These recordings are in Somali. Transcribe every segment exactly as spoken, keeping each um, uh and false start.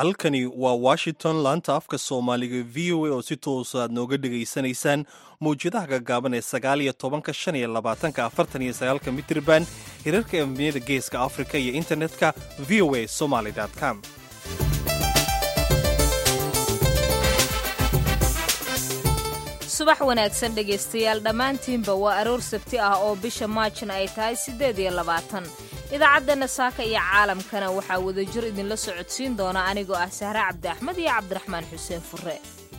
halkani waa washington laanta afka soomaaliga v o a oo si toosa aad nooga dhegaysanaysaan mawjadaha gaagaaban ee sagaal iyo tobanka shan iyo labaatanka afartan iyo sagaalka mitirban hirarka emniyada geeska afrika iyo internetka v o a somaly com. subax wanaagsan dhegaystayaal dhammaantiinba waa aroor sabti ah oo bisha maajna ay tahay siddeed iyo labaatan idaacaddanna saaka iyo caalamkana waxaa wadajir idinla socodsiin doona anigoo ah sahre cabdi axmed iyo cabdiraxmaan xuseen fure.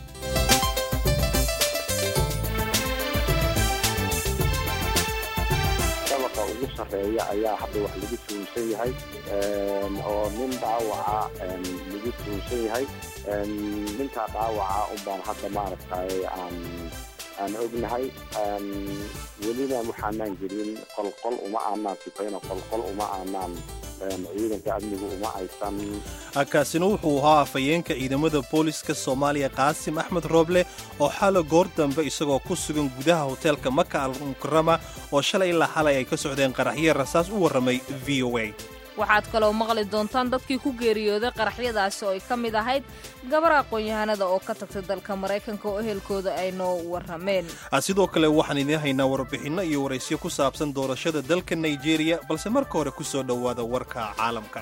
dabaqa ugu sarreeya ayaa hadda wax lagu tuunsan yahay oo nin dhaawaca lagu tuunsan yahay ninkaa dhaawaca unbaan hadda maaragtay aan aan ognahay welina waxaanaan jirin qolqol uma aanaan sifayno qolqol uma aanaan ciidanka amnigu uma aysan. kaasina wuxuu ahaa afhayeenka ciidamada booliska soomaaliya qaasim axmed rooble oo xalo goor dambe isagoo ku sugan gudaha hoteelka maka al mukarama oo shalay ilaa xalay ay ka socdeen qaraxyo rasaas u warramay v o a. waxaad kaloo maqli doontaan dadkii ku geeriyooday qaraxyadaasi oo ay ka mid ahayd gabar aqoon-yahanada oo ka tagtay dalka maraykanka oo ehelkooda ay noo warrameen. sidoo kale waxaan idiin haynaa warbixinno iyo waraysyo ku saabsan doorashada dalka nigeria balse marka hore ku soo dhowaada warka caalamka.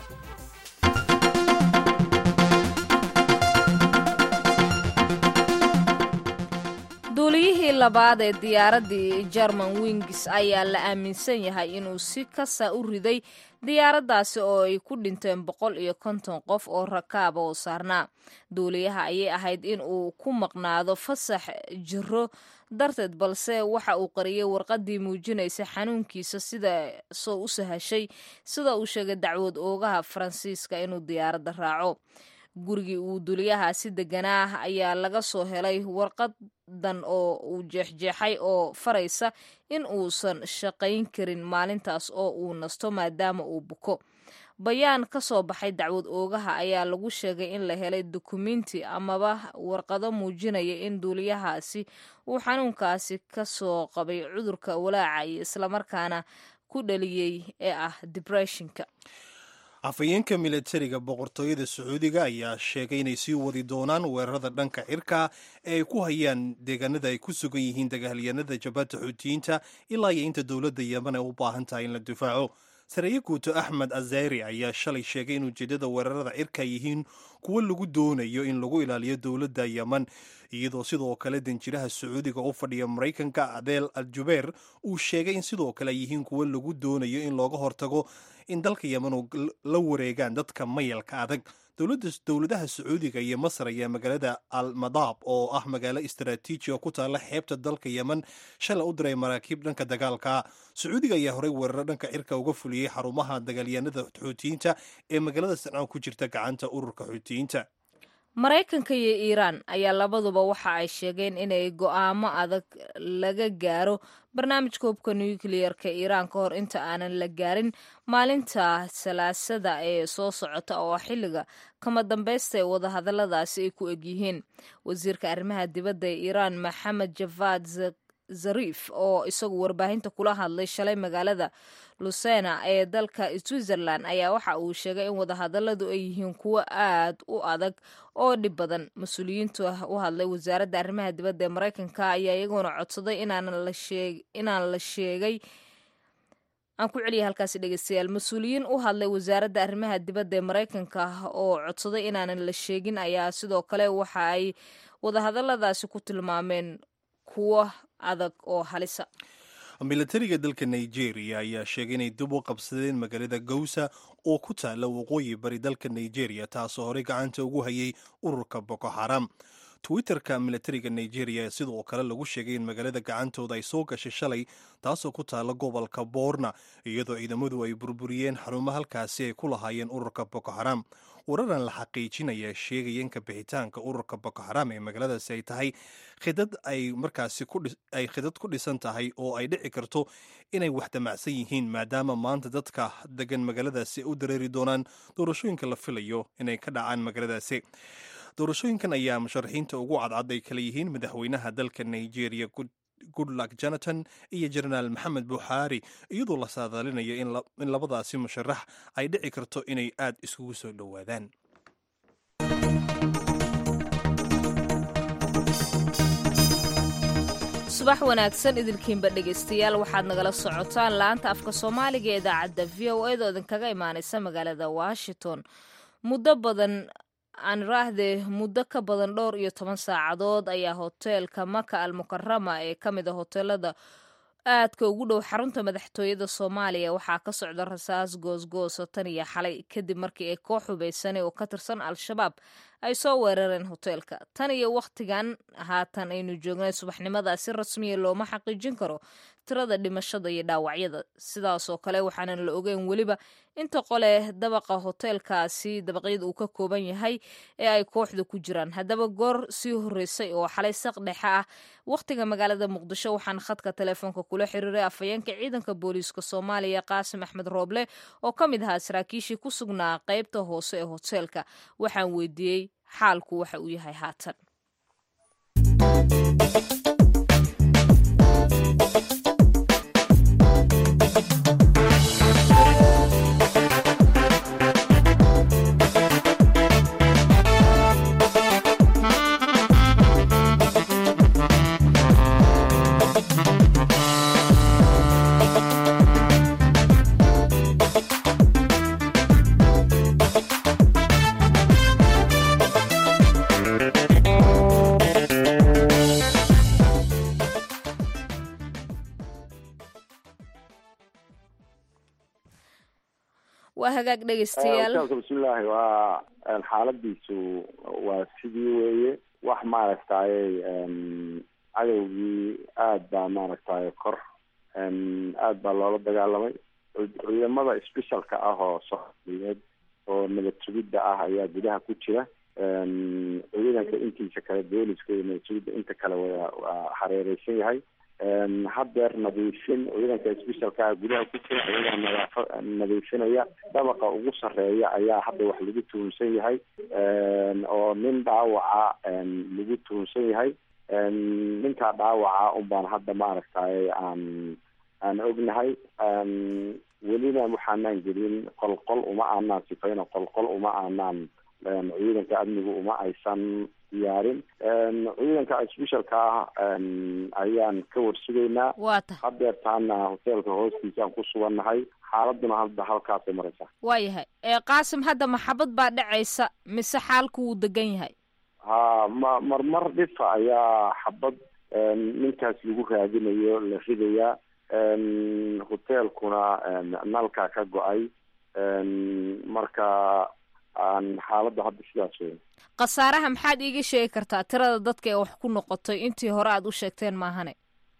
duuliyihii labaad ee diyaaraddii german wings ayaa la aaminsan yahay inuu si kasa u riday diyaaraddaasi oo ay ku dhinteen boqol iyo konton qof oo rakaaba oo saarnaa. duuliyaha ayay ahayd in uu ku maqnaado fasax jiro darteed balse waxa uu qariyay warqaddii muujinaysa xanuunkiisa sida soo u sahashay sida uu sheegay dacwad oogaha faransiiska inuu diyaaradda raaco. gurigii uu duuliyahaasi deganaa ayaa laga soo helay warqadan oo uu jeexjeexay oo faraysa in uusan shaqayn karin maalintaas oo uu nasto maadaama uu buko. bayaan ka soo baxay dacwad oogaha ayaa lagu sheegay in la helay dukumiinti amaba warqado muujinaya in duuliyahaasi uu xanuunkaasi ka soo qabay cudurka walaaca iyo islamarkaana ku dhaliyey ee ah dibreshinka. afhayeenka milatariga boqortooyada sacuudiga ayaa sheegay inay sii wadi doonaan weerarada dhanka cirka ee ay ku hayaan deegaanada ay ku sugan yihiin dagaalyanada jabhadda xuutiyiinta ilaa iyo inta dowladda yeman ay u baahan tahay in la difaaco. sareeye guuto axmed azayri ayaa shalay sheegay in ujeeddada weerarada cirka yihiin kuwo lagu doonayo in lagu ilaaliyo dowladda yeman iyadoo sidoo kale danjiraha sacuudiga u fadhiya maraykanka adeel al jubeer uu sheegay in sidoo kale yihiin kuwo lagu doonayo in looga hortago in dalka yeman la wareegaan dadka mayalka adag. dowladaha sacuudiga iyo masar ayaa magaalada al madaab oo ah magaalo istaraatiiji oo ku taalla xeebta dalka yeman shalay u diray maraakiib dhanka dagaalka. sacuudiga ayaa horey weeraro dhanka cirka uga fuliyey xarumaha dagaalyanada xuutiyiinta ee magaalada sanca ku jirta gacanta ururka xuutiyiinta. maraykanka iyo iiraan ayaa labaduba waxa ay sheegeen inay go'aamo adag laga gaaro barnaamijka hubka nukliyeerka iiraan ka hor inta aanan la gaarin maalinta salaasada ee soo socota oo xilliga kama dambaysta ee wadahadalladaasi ay ku egyihiin. wasiirka arrimaha dibadda ee iiraan maxamed javad zariif oo isagu warbaahinta kula hadlay shalay magaalada lusena ee dalka switzerland ayaa waxa uu sheegay in wadahadalladu ay yihiin kuwo aad u adag oo dhib badan. mas-uuliyiintu u hadlay wasaaradda arrimaha dibadda ee maraykanka ayaa iyagoona codsaday inaan la sheegay aan ku celiya halkaasi dhegeystayaal mas-uuliyiin u hadlay wasaaradda arrimaha dibadda ee maraykanka oo codsaday inaanan la sheegin ayaa sidoo kale waxa ay wadahadalladaasi ku tilmaameen kuwo adag oo halisa. milatariga dalka nigeria ayaa sheegay inay dib u qabsadeen magaalada gowsa oo ku taalla waqooyi bari dalka nigeria taasoo horey gacanta ugu hayay ururka boko haram. twitterka milatariga nigeria sidoo kale lagu sheegay in magaalada gacantooda ay soo gashay shalay taasoo ku taalla gobolka boorna iyadoo ciidamadu ay burburiyeen xarumo halkaasi ay ku lahaayeen ururka boko haram. wararan la xaqiijinaya sheegaya in ka bixitaanka ururka boko haram ee magaaladaasi ay tahay khidad ay markaasi ay khidad ku dhisan tahay oo ay dhici karto inay wax damacsan yihiin maadaama maanta dadka degan magaaladaasi u dareeri doonaan doorashooyinka la filayo inay ka dhacaan magaaladaasi. doorashooyinkan ayaa musharaxiinta ugu cadcad ay kala yihiin madaxweynaha dalka nigeria goodluck jonathan iyo jenaraal maxamed buxaari iyadoo la saadaalinayo in labadaasi musharax ay dhici karto inay aad iskugu soo dhowaadaan. subax wanaagsan idilkiinba dhegaystayaal waxaad nagala socotaan laanta afka soomaaliga ee idaacadda v o a da idinkaga imaanaysa magaalada washington muddo badan aan raahde muddo ka badan dhowr iyo toban saacadood ayaa hoteelka maka al mukarama ee ka mid a hoteelada aadka ugu dhow xarunta madaxtooyada soomaaliya waxaa ka socda rasaas goosgoosa tan iyo xalay kadib markii ay koox hubaysanay oo ka tirsan al-shabaab ay soo weerareen hoteelka tan iyo wakhtigan haatan aynu joognay subaxnimada si rasmiya looma xaqiijin karo tirada dhimashada iyo dhaawacyada sidaasoo kale waxaanan la ogeyn weliba inta qole dabaqa hoteelkaasi dabaqyada uu ka kooban yahay ee ay kooxda ku jiraan haddaba goor sii horeysay oo xalay saq dhexe ah wakhtiga magaalada muqdisho waxaan khadka telefoonka kula xiriiray afhayeenka ciidanka booliiska soomaaliya qaasim axmed rooble oo ka mid ahaa saraakiishii ku sugnaa qaybta hoose ee hoteelka waxaan weydiiyey xaalku waxa uu yahay haatan. waa hagaag dhegeystayaal bismillaahi waa xaaladiisu waa sidii weeye wax maaragtay cadowgii aad baa maaragtay kor aad baa loola dagaalamay ciidamada specialka ah oo soomaaliyeed oo nabad sugidda ah ayaa gudaha ku jira ciidanka intiisa kale booliska iyo nabad sugidda inta kale waa hareereysan yahay haddeer nadiifin ciidanka specialka gudaha ku jira ayagaa nadaafa nadiifinaya dabaqa ugu sarreeya ayaa hadda wax lagu tuhunsan yahay oo nin dhaawaca lagu tuhunsan yahay ninkaa dhaawaca unbaan hadda maaragtay aan aan ognahay welina waxaanaan gelin qolqol uma aanaan sifayno qolqol uma aanaan ciidanka amnigu uma aysan diyaarin ciidanka specialka ah ayaan ka warsugaynaa haddeer taana hoteelka hoostiisa aan ku sugannahay xaaladuna hadda halkaasay maraysaa waayahay qaasim hadda maxabad baa dhacaysa mise xaalku wuu degan yahay ha ma marmar dhifa ayaa xabad ninkaas lagu raadinayo la ridayaa hoteelkuna nalkaa ka go-ay marka aan xaaladda hadda sidaas weyn khasaaraha maxaad iiga sheegi kartaa tirada dadka ee wax ku noqotay intii hore aada u sheegteen maahane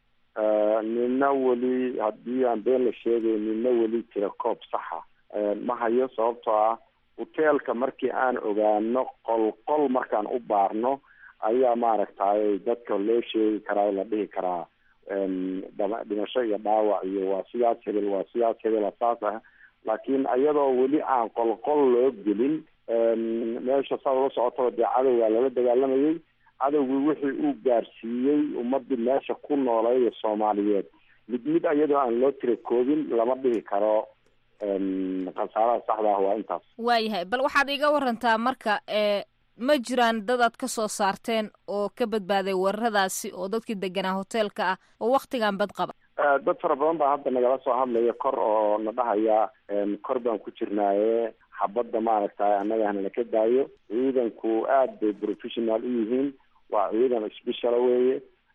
nina weli haddii aan been la sheegay nina weli tira koob saxa ma hayo sababtoo ah hoteelka markii aan ogaano qolqol markaan u baarno ayaa maaragtay dadka loo sheegi karaa la dhihi karaa dhimasho iyo dhaawac iyo waa sidaas hebel waa sidaas hebel saas ah laakiin iyadoo weli aan qolqol loo gelin meesha saa ula socotaba dee cadowgaa lala dagaalamayay cadowgii wixii uu gaarsiiyey ummadii meesha ku nooleeya soomaaliyeed mid mid iyadoo aan loo tira koobin lama dhihi karo khasaaraha saxda ah waa intaas waayahay bal waxaad iga warantaa marka ma jiraan dad aad ka soo saarteen oo ka badbaaday weeraradaasi oo dadkii deganaa hoteelka ah oo waktigan bad qaba dad fara badan baa hadda nagala soo hadlaya kor oo na dhahaya kor baan ku jirnaaye xabadda maaragtay annaga hana laka daayo ciidanku aad bay professional u yihiin waa ciidan special weeye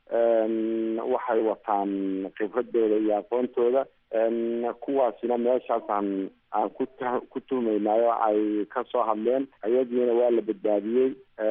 waxay wataan khibradooda iyo aqoontooda kuwaasina meeshaasaan aan ku ku tuhmaynaayo ay ka soo hadleen ayagiina waa la badbaadiyey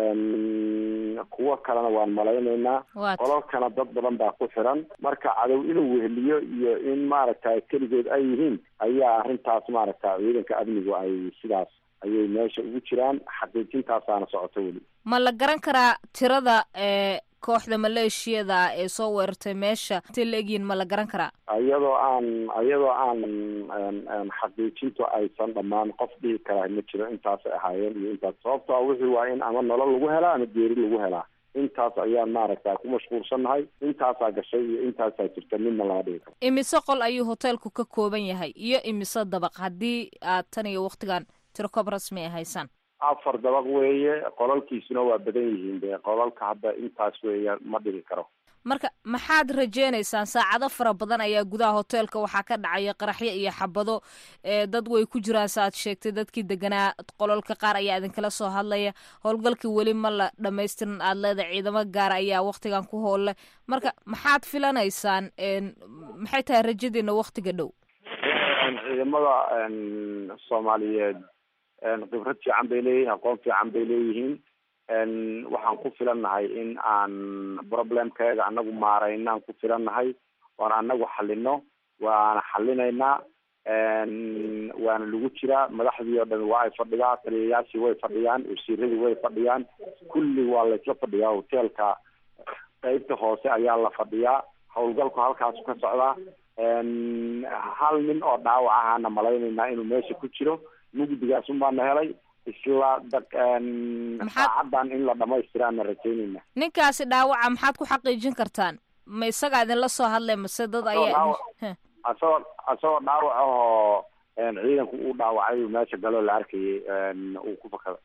kuwo kalena waan malaynaynaa qolalkana dad badan baa ku xiran marka cadow inuu weheliyo iyo in maaragtay keligood ay yihiin ayaa arrintaas maaragtay ciidanka amnigu ay sidaas ayay meesha ugu jiraan xaqiijintaasaana socoto weli ma la garan karaa tirada ee kooxda maleeshiyada ee soo weerartay meesha intay la egyihin ma la garan karaa iyadoo aan iyadoo aan xaqiijintu aysan dhammaan qof dhihi karaa ma jiro intaasay ahaayeen iyo intaas sababtoo wixii waa in ama nolol lagu helaa ama geeri lagu helaa intaas ayaan maaragta ku mashquulsannahay intaasaa gashay iyo intaasaa jirta midna lama dhigi karo imise qol ayuu hoteelku ka kooban yahay iyo imise dabaq haddii aad tan iyo waktigan tiro koob rasmi ay haysaan afar dabaq weeye qolalkiisuna waa badan yihiin de qolalka hadda intaas weeye ma dhigi karo marka maxaad rajeynaysaan? saacado fara badan ayaa gudaha hoteelka waxaa ka dhacaya qaraxyo iyo xabado, dad way ku jiraan saaad sheegtay, dadkii deganaa qololka qaar ayaa idinkala soo hadlaya, howlgalkii weli ma la dhamaystirin aad leedahay, ciidamo gaara ayaa waktigan ku hoolle, marka maxaad filanaysaan? maxay tahay rajadiina waktiga dhow? ciidamada soomaaliyeed khibrad fiican bay leeyihiin, aqoon fiican bay leeyihiin. waxaan ku filannahay in aan problemkeega anagu maaraynaan ku filannahay, waana anagu xalino, waana xalinaynaa, waana lagu jiraa. madaxdii oo dhan waa ay fadhidaa, taliyayaashii way fadhiyaan, wasiiradii way fadhiyaan, kulli waa laysla fadhiyaa. hoteelka qeybta hoose ayaa la fadhiyaa, howlgalku halkaasu ka socdaa. hal nin oo dhaawac ahaana malaynaynaa inuu meesha ku jiro. mugdigaas un baana helay, isla saacadan in la dhamaystiraana rajaynayna. ninkaasi dhaawaca maxaad ku xaqiijin kartaan? ma isagaa idinla soo hadlay mase dad ayaa asagoo asagoo dhaawac ahoo ciidanku uu dhaawacay meesha galoo la arkayay uu ku fakaday.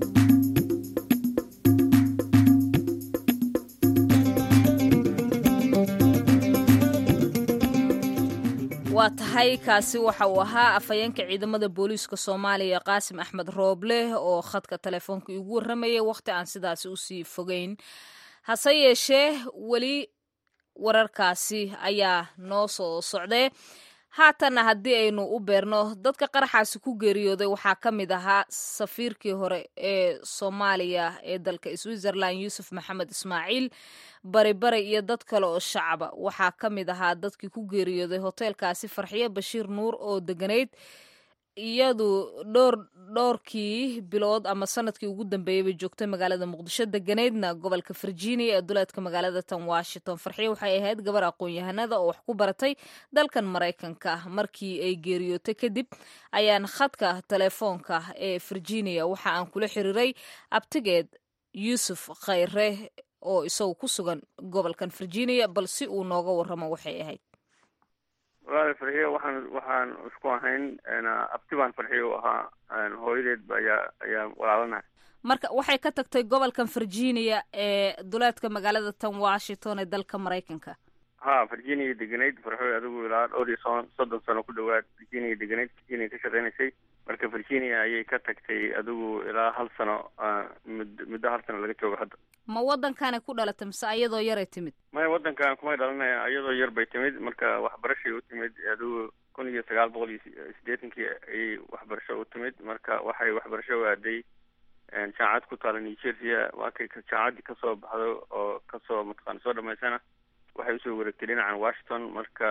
waa tahay kaasi waxa uu ahaa afhayeenka ciidamada booliiska soomaaliya qaasim axmed rooble oo khadka telefoonka igu warramayay waqti aan sidaasi usii fogeyn. hase yeeshee weli wararkaasi ayaa noo soo socdee. haatanna haddii aynu u beerno dadka qaraxaasi ku geeriyooday waxaa ka mid ahaa safiirkii hore ee soomaaliya ee dalka switzerland yuusuf maxamed ismaaciil bari bari iyo dad kale oo shacaba. waxaa ka mid ahaa dadkii ku geeriyooday hoteelkaasi farxiyo bashiir nuur oo deganayd iyadu dhowr dhowrkii bilood ama sanadkii ugu dambeeyay bay joogtay magaalada muqdisho, deganaydna gobolka virginia ee duleedka magaalada tan washington. farxiyo waxay ahayd gabar aqoon-yahanada oo wax ku baratay dalkan maraykanka. markii ay geeriyootay kadib ayaan khadka telefoonka ee virginia waxa aan kula xiriiray abtigeed yuusuf khayre oo isagu ku sugan gobolkan virginia, bal si uu nooga warramo waxay ahayd. walaal farxiyo waxaan waxaan isku ahayn abti baan farxiyo u ahaa, hooyadeed ayaa ayaa walaalanahay. marka waxay ka tagtay gobolkan virginia ee duleedka magaalada tan washington ee dalka maraykanka. ha virginia deganayd farxiyo adigu ilaa dhowr iyo soddon soddon sano ku dhawaad virginia deganayd, virginia ka shaqeynaysay. marka virginia ayay ka tagtay adigu ilaa hal sano, muddo hal sano laga joogo hadda. ma wadankaanay ku dhalatay mise iyadoo yaray timid? maya wadankan kumay dhalanaya, iyadoo yar bay timid. marka waxbarashay u timid adigu kun iyo sagaal boqol iyo sideetankii ayay waxbarasho u timid. marka waxay waxbarasho u aaday jaamacad ku taala new jersey. waa kay jaamacaddii kasoo baxdo oo kasoo mataqaana soo dhamaysana waxay usoo wareegtay dhinacan washington. marka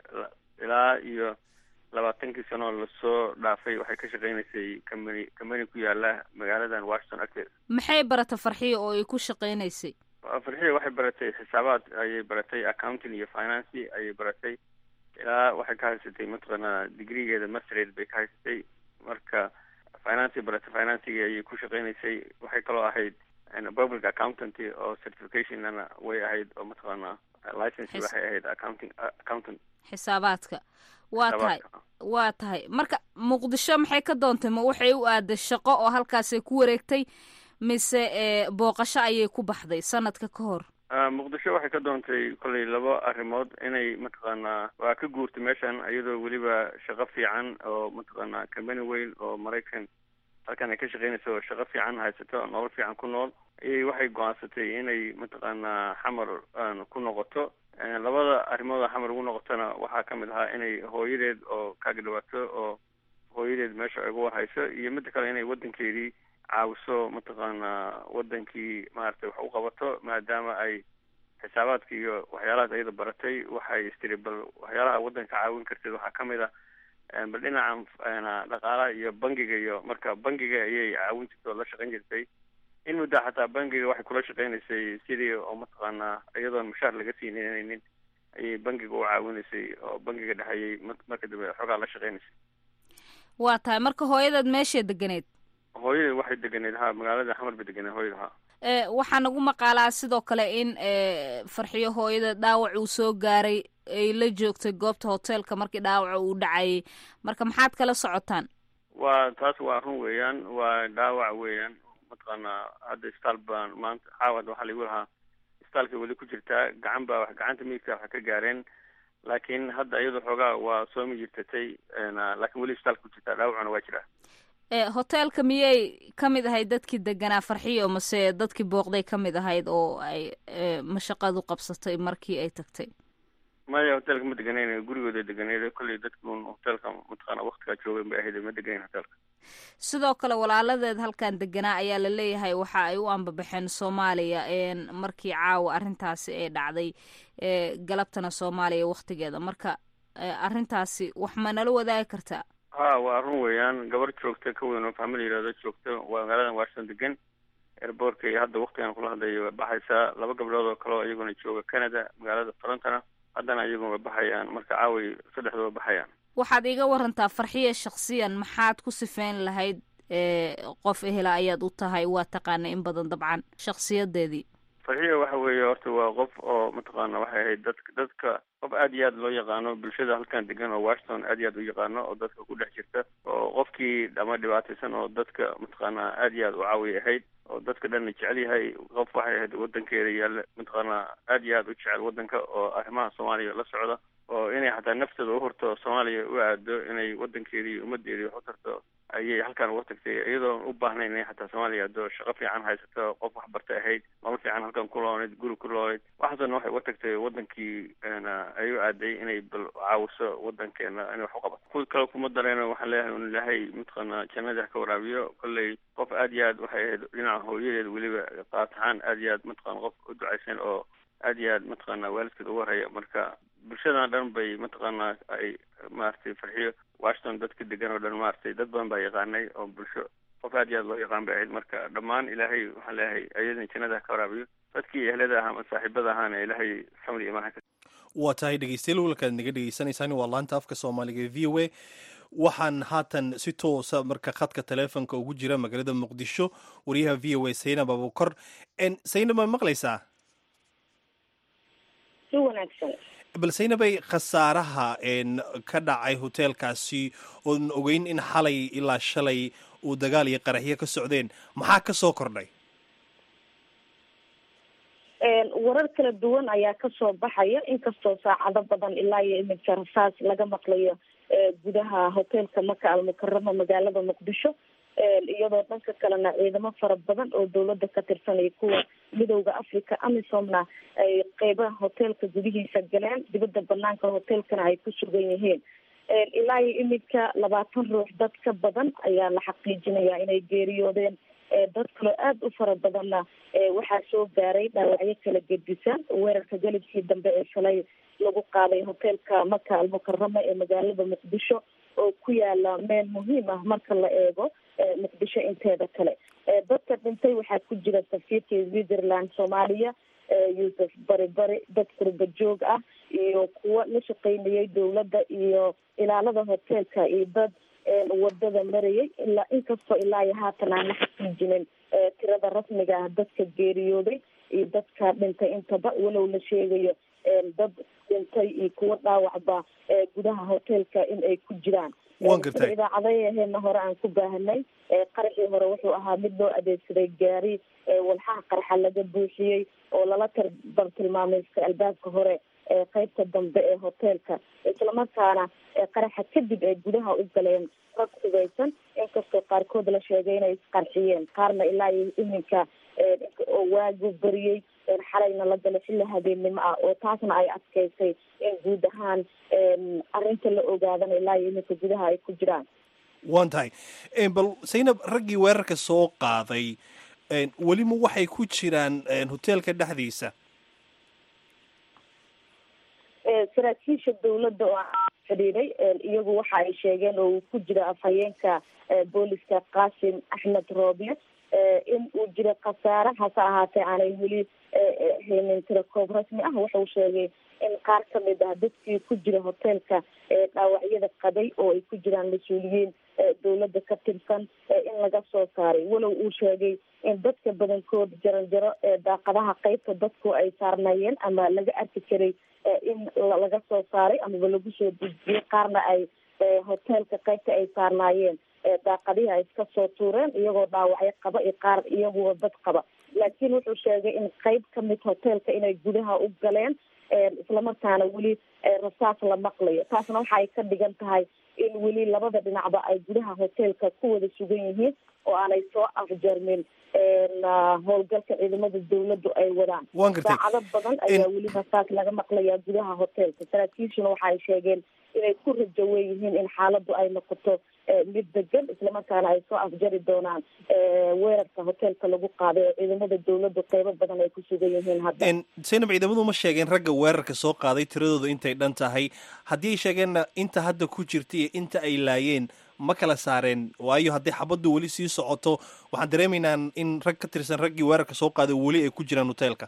ilaa iyo labaatankii sano lasoo dhaafay waxay ka shaqeynaysay company company ku yaala magaaladan washington agteeda. maxay baratay farxiyo oo ay ku shaqeynaysay? farxiyo waxay baratay xisaabaad ayay baratay, accounting iyo finance ayay baratay. ilaa waxay ka haysatay mataqaana degreegeeda masterate bay ka haysatay. marka finance baratay, financigi ayay ku shaqeynaysay. waxay kaloo ahayd public accountant oo certificationna way ahayd oo mataqaana license waxay ahayd accounting accountant xisaabaadka. waa tahay waa tahay marka muqdisho maxay ka doontay? ma waxay u aaday shaqo oo halkaasay ku wareegtay mise booqasho ayay ku baxday sanadka ka hor? muqdisho waxay ka doontay kolley laba arrimood, inay mataqaanaa waa ka guurtay meeshan iyadoo weliba shaqo fiican oo mataqaanaa company weyn oo maraykan halkan ay ka shaqeynayso oo shaqo fiican haysato, nolol fiican ku nool. ayay waxay go-aansatay inay mataqaanaa xamar ku noqoto. labada arrimood xamar ugu noqotona waxaa ka mid ahaa inay hooyadeed oo kaaga dhawaato oo hooyadeed meesha ay ugu warhayso, iyo midda kale inay wadankeedii caawiso mataqaanaa wadankii maaragtay wax u qabato, maadaama ay xisaabaadka iyo waxyaalahaas ayada baratay. waxay istiri bal waxyaalaha wadanka caawin karteed waxaa ka mid a bal dhinaca dhaqaalaha iyo bangiga, iyo marka bangiga ayay caawin jirtay oo la shaqeyn jirtay. in muddaa xataa bangiga waxay kula shaqeynaysay sidii oo mataqaanaa iyadoon mushaar laga siinaynin ayay bangiga u caawinaysay oo bangiga dhexeeyay marka dambe xoogaa la shaqeynaysay. waa tahay marka hooyadeed meeshay deganeed? hooyadeed waxay deganeed ha magaalada xamar bay deganeed hooyada ha. waxaa nagu maqaalaa sidoo kale in farxiyo hooyada dhaawac uu soo gaaray ay la joogtay goobta hoteelka markii dhaawaca uu dhacayay, marka maxaad kala socotaan? waa taas waa run weeyaan, waa dhaawac weeyaan mataqaanaa hadda isbitaal baan maanta caawad waxaa lagu lahaa isbitaalka weli ku jirtaa, gacan baa wax gacanta midigta wax ka gaareen, laakiin hadda iyadoo xoogaa waa soo mijirtatay, laakiin weli isbitaalka ku jirtaa, dhaawacuna waa jiraa. hoteelka miyay ka mid ahayd dadkii deganaa Farxiyo mase dadkii booqday ka mid ahayd oo ay mashaqadu qabsatay markii ay tagtay? maya hoteelka ma deganeyn, gurigooda deganeyd, kolley dadkuun hoteelka mataqaana waqtigaa joogeen bay ahayd, ma deganeyn hoteelka. sidoo kale walaaladeed halkan deganaa ayaa la leeyahay waxa ay u ambabaxeen Soomaaliya markii caawa arrintaasi ay dhacday galabtana Soomaaliya waqtigeeda, marka arrintaasi wax ma nala wadaagi kartaa? ha waa run weeyaan, gabar joogta ka weyn oo family yiraahdo joogta waa magaaladan Washington degan, airportka iyo hadda waqtigan kula hadlayo baxaysaa. laba gabdhood oo kale oo iyaguna jooga Canada magaalada Torontona, haddana iyaguna baxayaan, marka caaway saddexdaba baxayaan. waxaad iga warantaa Farxiyo shakhsiyan maxaad ku sifeyn lahayd qof ehela ayaad u tahay, waa taqaana in badan dabcan shakhsiyadeedii? Farxiyo waxa weeye horta waa qof oo mataqaana waxay ahayd dadka dadka qof aad iyo aad loo yaqaano, bulshada halkan degan oo Washington aad iyo aad u yaqaano, oo dadka ku dhex jirta, oo qofkii dhama dhibaataysan oo dadka mataqaana aad iyo aad u caawiya ahayd, oo dadka dhan jecel yahay. qof waxay ahayd wadankeeda yaalla mataqaana aad iyo aad u jecel wadanka, oo arrimaha Soomaaliya la socda, oo inay xataa nafteeda u hurto Soomaaliya u aado, inay wadankeedii ummadeedii wax u tarto ayay halkan uga tagtay, iyadoo u baahnayn inay xataa Soomaaliya aado, shaqo fiican haysato, qof wax bartay ahayd, nolol fiican halkan ku looneyd, guri ku looneyd, waxaasna waxay uga tagtay wadankii ay u aaday inay bal caawiso wadankeena inay wax u qabato. kuwi kale kuma dareeno, waxaan leeyahay un ilaahay mataqaana jannada ka waraabiyo. kolley qof aad iyo aad waxay ahayd dhinaca hooyadeed weliba qaatahaan aad iyo aad mataqaana qof u ducaysan oo aad iyo aad mataqaana waalidkeed uga horaya. marka bulshadan dhan bay mataqaana ay maaragtay Farxiyo Washington dadka degan oo dhan maaragtay dad badan baa yaqaanay, oo bulsho qof aad iyo aad loo yaqaan bay ahayd. marka dhammaan ilaahay waxaan leeyahay ayadana jannada ka waraabiyo, dadkii ehlada ahaa ama saaxiibada ahaana ilaahay samri imaan ka. waa tahay dhegeystayaal walkaad naga dhegeysanaysaan waa laanta afka Soomaaliga ee V O A. waxaan haatan si toosa marka khadka teleefonka ugu jira magaalada Muqdisho wariyaha V O A Saynab Abukar. Saynab ma maqlaysaa? si wanaagsan. bal Saynabay, khasaaraha ka dhacay hoteelkaasi oon ogeyn in xalay ilaa shalay uu dagaal iyo qaraxyo ka socdeen, maxaa ka soo kordhay? warar kala duwan ayaa kasoo baxaya, inkastoo saacado badan ilaa iyo iminka rasaas laga maqlayo gudaha hoteelka Maka Almukarama magaalada Muqdisho, iyadoo dhanka kalena ciidamo fara badan oo dawladda ka tirsanaya kuwa midowda Africa AMISOMna ay qeybaha hoteelka gudihiisa galeen, dibadda banaanka hoteelkana ay ku sugan yihiin. ilaa iyo iminka labaatan ruux dad ka badan ayaa la xaqiijinaya inay geeriyoodeen, dad kaloo aada u fara badanna waxaa soo gaaray dhaawacyo kala gedisan. weerarka galabkii dambe ee shalay lagu qaaday hoteelka Maka Almukarama ee magaalada Muqdisho oo ku yaala meel muhiim ah marka la eego Muqdisho inteeda kale. dadka dhintay waxaa ku jira safiirka Switzerland Soomaaliya Yuusuf Bari Bari, dad qurba joog ah iyo kuwa la shaqaynayay dawladda iyo ilaalada hoteelka iyo dad wadada marayay. ilaa inkastoo ilaa iyo haatan aan la xaqiijinin tirada rasmiga ah dadka geeriyooday iyo dadka dhintay intaba, walow la sheegayo dad dhintay iyo kuwa dhaawacba gudaha hoteelka in ay ku jiraan. idaacadaheena hore aan ku baahanay, qaraxii hore wuxuu ahaa mid loo adeegsaday gaari walxaha qarxa laga buuxiyey oo lala bartilmaamaysta albaabka hore ee qaybta dambe ee hoteelka, islamarkaana qaraxa kadib ay gudaha u galeen rag hubeysan, inkastoo qaarkood la sheegay inay isqarxiyeen, qaarna ilaa iyo iminka oo waagu bariyey xalayna la galay xilli habeenimo ah, oo taasna ay adkeysay in guud ahaan arrinta la ogaadana ilaa iyo iminka gudaha ay ku jiraan. waan tahay bal Saynab, raggii weerarka soo qaaday welima waxay ku jiraan hoteelka dhexdiisa? saraakiisha dawladda oo xidhiiday iyagu waxa ay sheegeen oo uu ku jira afhayeenka booliska Qaasim Axmed Roobiye in uu jira khasaare hase ahaatee aanay weli haynin tiro koob rasmi ah. wuxuu sheegay in qaar kamid ah dadkii ku jira hoteelka dhaawacyada qaday oo ay ku jiraan mas-uuliyiin dawladda ka tirsan in laga soo saaray, walow uu sheegay in dadka badankood jaranjaro daaqadaha qeybta dadku ay saarnaayeen ama laga arki karay in laga soo saaray amaba lagu soo dejiyey, qaarna ay hoteelka qaybta ay saarnaayeen daaqadihi ay iska soo tuureen iyagoo dhaawacyo qaba iyo qaar iyaguo dad qaba. laakiin wuxuu sheegay in qayb ka mid hoteelka inay gudaha u galeen islamarkaana weli rasaas la maqlayo. taasna waxa ay ka dhigan tahay in weli labada dhinacba ay gudaha hoteelka ku wada sugan yihiin oo aanay soo afjarmin howlgalka ciidamada dawladdu ay wadaan. saacado badan ayaa weli rasaas laga maqlayaa gudaha hoteelka. saraakiishuna waxa ay sheegeen inay ku rajo weeyihiin in xaaladdu ay noqoto mid degan islamarkaana ay soo afjari doonaan weerarka hoteelka lagu qaaday oo ciidamada dawladdu qaybo badan ay ku sugan yihiin hadda. zaynab, ciidamadu ma sheegeen ragga weerarka soo qaaday tiradooda intay dhan tahay? haddii ay sheegeenna inta hadda ku jirta iyo inta ay laayeen ma kala saareen? waayo haddii xabaddu weli sii socoto waxaan dareemaynaa in rag ka tirsan raggii weerarka soo qaaday weli ay ku jiraan hoteelka.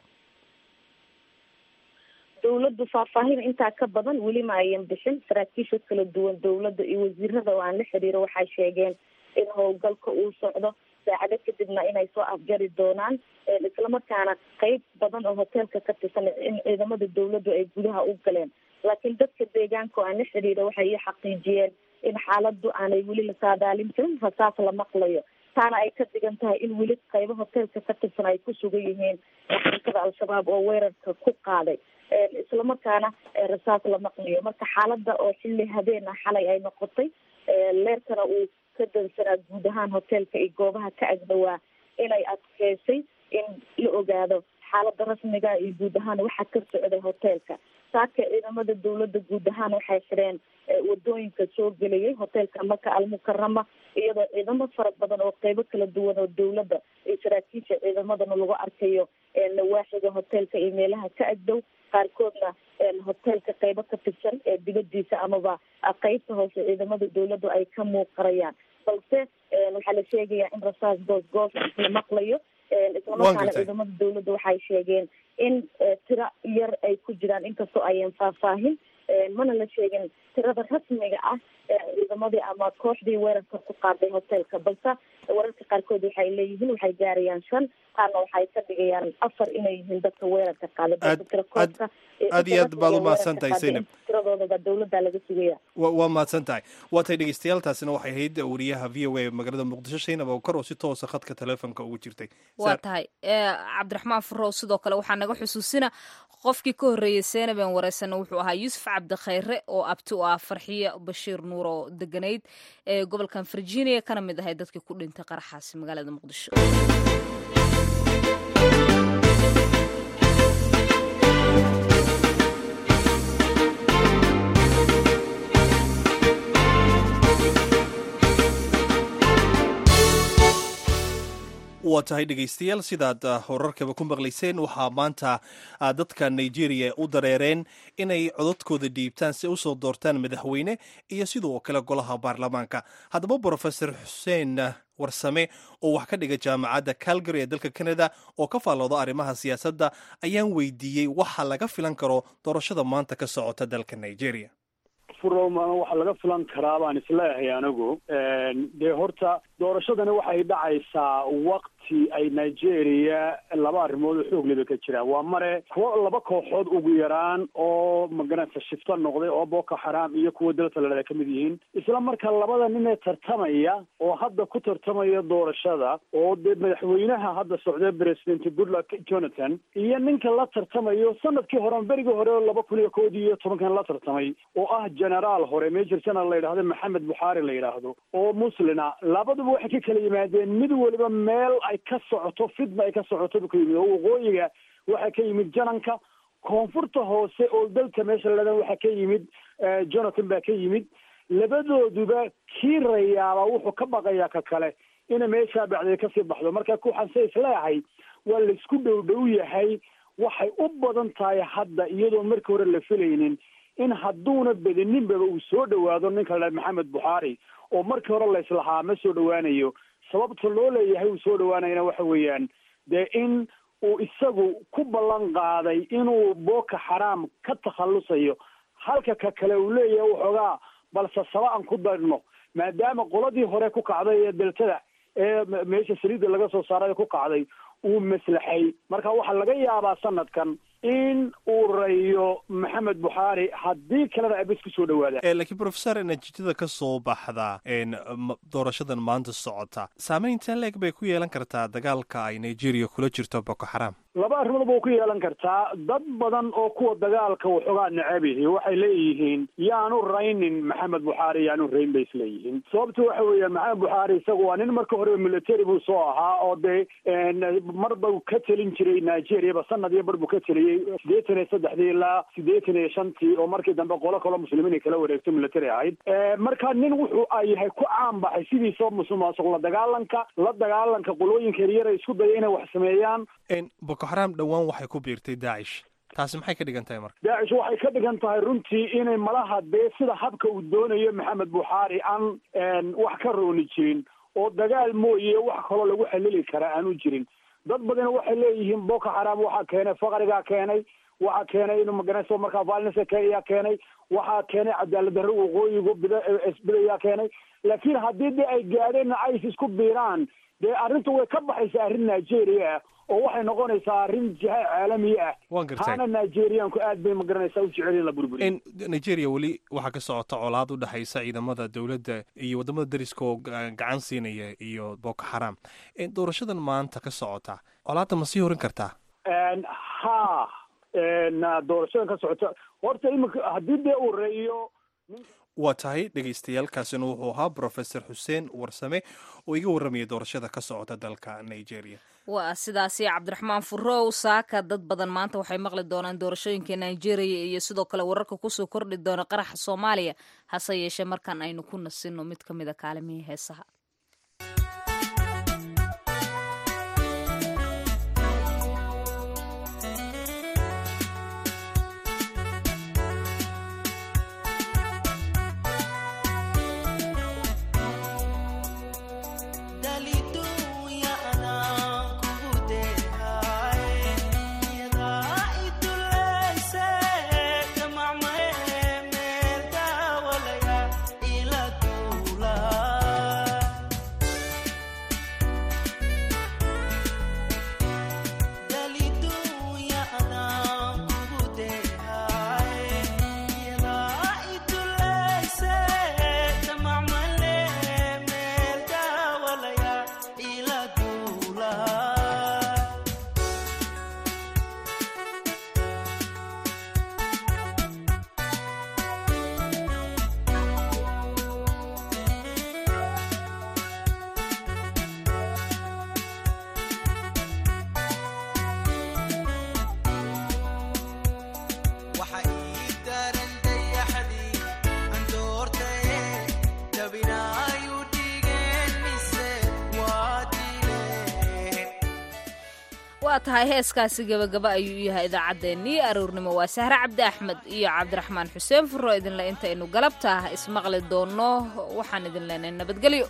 dawladdu faahfaahin intaa ka badan weli ma ayan bixin. saraakiisha kala duwan dawladda iyo wasiirada oo aan la xiriiro waxay sheegeen in howlgalka uu socdo saacado kadibna inay soo afjari doonaan islamarkaana qayb badan oo hoteelka ka tirsan in ciidamada dawladdu ay gudaha u galeen. laakiin dadka deegaanka oo aan la xiriiro waxay ii xaqiijiyeen in xaaladdu aanay weli la saadaalin karin, rasaas la maqlayo. taana ay ka dhigan tahay in weli qaybo hoteelka ka tirsan ay ku sugan yihiin xarakada al-shabaab oo weerarka ku qaaday islamarkaana rasaas la maqlayo. marka xaaladda oo xilli habeen ah xalay ay noqotay leerkana uu ka dansanaa guud ahaan hoteelka iyo goobaha ka agdhawaa inay adkeysay in la ogaado xaaladda rasmiga iyo guud ahaan waxa ka socday hoteelka. saaka ciidamada dawladda guud ahaan waxay xireen wadooyinka soo gelayay hoteelka maka almukarama iyadoo ciidamo fara badan oo qeybo kala duwan oo dawladda iyo saraakiisha ciidamadana lagu arkayo nawaaxiga hoteelka iyo meelaha ka agdow, qaarkoodna hoteelka qeybo ka tirsan ee dibadiisa amaba qeybta hoose ciidamada dawladdu ay ka muuqarayaan. balse waxaa la sheegayaa in rasaas goos goos la maqlayo islamarkaana ciidamada dawladda waxay sheegeen in tiro yar ay ku jiraan inkastoo ayan faahfaahin mana la sheegin tirada rasmiga ah ciidamadii ama kooxdii weerarka ku qaaday hoteelka. balse wararka qaarkood waxay leeyihiin waxay gaarayaan shan, qaarna waxay ka dhigayaan afar inay yihiin dadka weerarka qaaday. aad iyo aad baad umahadsan tahay zaynab. tiradoodaba dawladda laga sugaya. wa waa mahadsan tahay. waa tay dhegeystayaal, taasina waxay ahayd wariyaha v o a magaalada muqdisho zaynab abukar oo si toosa khadka teleefonka ugu jirtay. waa tahay cabdiraxmaan farow. sidoo kale waxaa naga xusuusina qofkii ka horreeyey seenaben wareysana wuxuu ahaa yuusuf cabdikhayre oo abti u ah farxiye bashiir nuur oo deganayd ee gobolkan virginia kana mid ahay dadkii ku dhintay qaraxaasi magaalada muqdisho. waa tahay dhegaystayaal, sidaad horarkaba ku maqlayseen waxaa maanta dadka nigeria u dareereen inay codadkooda dhiibtaan si usoo doortaan madaxweyne iyo sidoo kale golaha baarlamaanka. haddaba brofesor xuseen warsame oo wax ka dhiga jaamacadda calgary ee dalka canada oo ka faallooda arrimaha siyaasadda ayaan weydiiyey waxa laga filan karo doorashada maanta ka socota dalka nigeria. furomana waxaa laga filan karaa baan isleeyahay anigu dee horta doorashadani waxay dhacaysaa waqti ay nigeria laba arrimood oo xoog leba ka jiraan. waa mare kuwo laba kooxood ugu yaraan oo maganaysa shifto noqday oo boko haram iyo kuwa dalka lalada ka mid yihiin. isla marka labada nin ee tartamaya oo hadda ku tartamaya doorashada oo dee madaxweynaha hadda socda president goodluck jonathan iyo ninka la tartamayo sanadkii hore berigii hore laba kun iyo kood iyo tobankan la tartamay oo ah generaal hore major general la yidhahdo maxamed buxaari la yidhaahdo oo muslina. labaduba waxay ka kala yimaadeen mid waliba meel ay ka socoto fidna ay ka socoto bu ka yimid oo waqooyiga waxaa ka yimid jananka, koonfurta hoose oo dalka meesha laladan waxaa ka yimid jonathan baa ka yimid. labadooduba kii rayaaba wuxuu ka baqayaa ka kale ina meeshaa bacdeed kasii baxdo. marka kuxaan se isleeyahay waa laisku dhow dhow yahay. waxay u badan tahay hadda iyadoo markii hore la filaynin in hadduuna badaninbaba uu soo dhawaado ninka la maxamed buxaari oo markii hore la islahaa ma soo dhawaanayo. sababta loo leeyahay uu soo dhawaanayana waxa weeyaan dee in uu isagu ku ballan qaaday inuu boko haram ka takhallusayo, halka ka kale uu leeyahay waxoogaa balse saba aan ku darno maadaama qoladii hore ku kacday ee deltada ee meesha saliidda laga soo saaray ku kacday uu maslaxay. marka waxaa laga yaabaa sanadkan in uu rayo maxamed buxaari haddii kalena ay bas ku soo dhawaadaan. laakiin professor natiijada ka soo baxda doorashadan maanta socota saamaynta leeg bay ku yeelan kartaa dagaalka ay nigeria kula jirto boko xaram? laba arrimood buu ku yeelan kartaa. dad badan oo kuwa dagaalka waxoogaa necab yihi waxay leeyihiin yaanu raynin maxamed buxaari yaanu rayn bay isleeyihiin. sababta waxa weeye maxamed buxaari isagu waa nin marka hore military buu soo ahaa oo dee marba ka telin jiray nigeriaba sanad iyo bar buu ka teliyey siddeetan iyo saddexdii ilaa siddeetan iyo shantii oo markii dambe qolo kaloo muslimiin ay kala wareegto military ahayd. marka nin wuxuu yahay ku caan baxay sidiisoo musuqmaasuq la dagaalanka la dagaalanka qolooyinka yaryar ay isku daya inay wax sameeyaan. boko xaram dhowaan waxay ku biirtay daacish, taasi maxay ka dhigan tahay marka? daacish waxay ka dhigan tahay runtii inay malaha dee sida habka uu doonayo maxamed buxaari aan wax ka rooni jirin oo dagaal mooye wax kaloo lagu xalili karaa aanu jirin. dad badana waxay leeyihiin boko xaram waxaa keenay faqrigaa keenay, waxaa keenay inuu maganayso markaa violence kenya keenay, waxaa keenay cadaalad darro waqooyigu bidaya keenay. laakiin haddii dee ay gaadheen ice isku biiraan dee arrintu way ka baxaysaa arrin nigeria oo waxay noqonaysaa arrin jiha caalami ah. taana nigerianku aad bay magaranaysaa u jecel in la burburiyo. nigeria weli waxaa ka socota colaad u dhexaysa ciidamada dowladda iyo wadamada dariska oo gacan siinaya iyo boko xaram. doorashadan maanta ka socota colaadda ma sii horin kartaa? ha doorashadan ka socota horta imika haddii dee uu reeyo. waa tahay dhegaystayaaalkaasina wuxuu ahaa professor xuseen warsame oo iga warramaya doorashada ka socota dalka nigeria. waa sidaasi cabdiraxmaan furow saaka dad badan maanta waxay maqli doonaan doorashooyinka nigeria iyo sidoo kale wararka kusoo kordhi doona qaraxa soomaaliya. hase yeeshee markaan aynu ku nasino mid ka mid a kaalimihii heesaha. waa tahay heeskaasi gabagaba ayuu yahay idaacaddeenii aroornimo. waa sahre cabdi axmed iyo cabdiraxmaan xuseen furo idinle intaynu galabta ah ismaqli doonno waxaan idin leenahay nabadgelyo.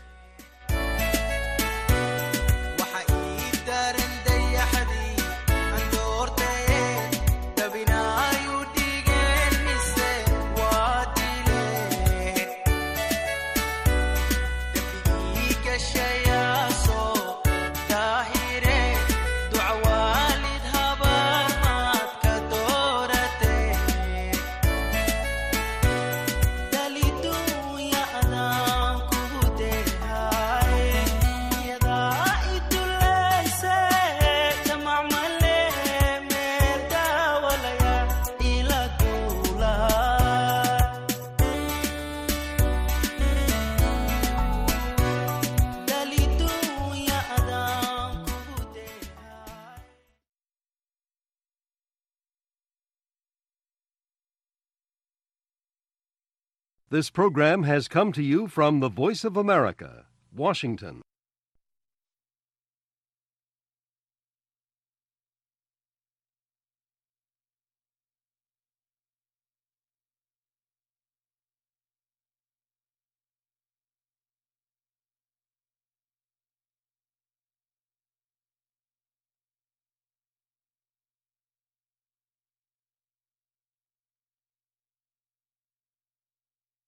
This program has come to you from the Voice of America, Washington.